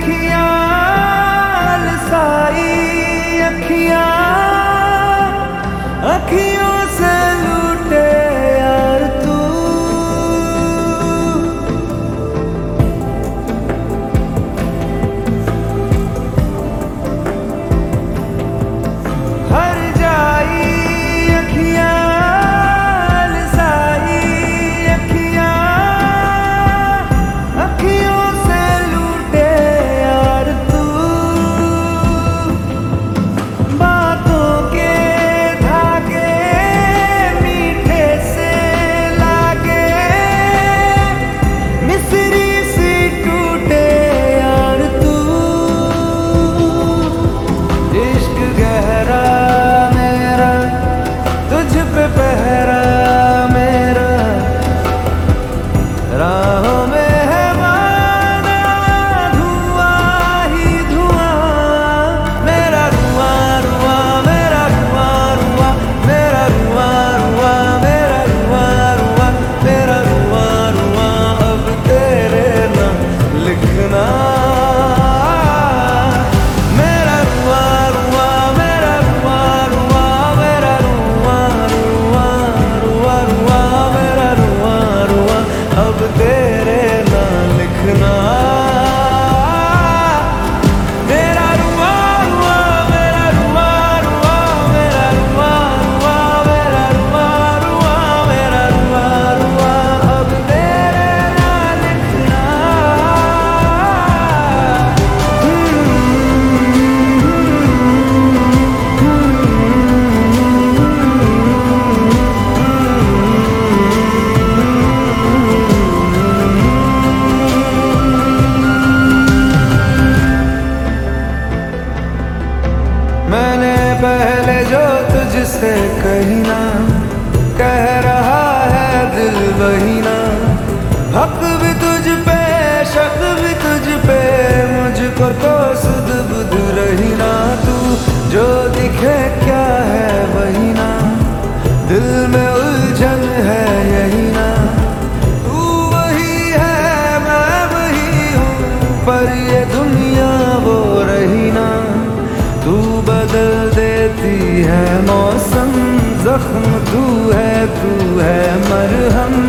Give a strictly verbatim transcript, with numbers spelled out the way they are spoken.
अखियां लसाई अखियां अखियों से लूटे यार तू। हर जाई अखियां लसाई अखियां अखियों से लूटे यार तू। बातों के धागे मीठे से लागे मिसरी सी टूटे यार तू। इश्क गहरा मेरा तुझ पे पहरा मेरा राहों में है माना धुआं ही धुआं मेरा रुआं रुआं मेरा रुआं रुआं मेरा रुआं रुआं मेरा रुआं रुआं मेरा रुआं रुआं अब तेरे नाम लिखना। मेरा रुआं रुआं मेरा रुआं रुआं मेरा रुआं रुआं रुआं रुआं मेरा रुआं रुआं अब तेरे नाम लिखना। मेरा रुआं रुआं मेरा रुआं रुआं मेरा रुआं रुआं मेरा रुआं रुआं मेरा रुआं रुआं अब तेरे नाम लिखना। मैंने पहले जो तुझसे कही ना कह रहा है दिल वही ना। हक भी तुझ पे शक भी तुझ पे मुझको तो सुध बुध रही ना। तू जो दिखे क्या है वही ना दिल में उलझन है यही ना। तू वही है मैं वही हूँ पर ये दुनिया वो रही ना। तू बदल देती है मौसम जख्म तू है तू है मरहम।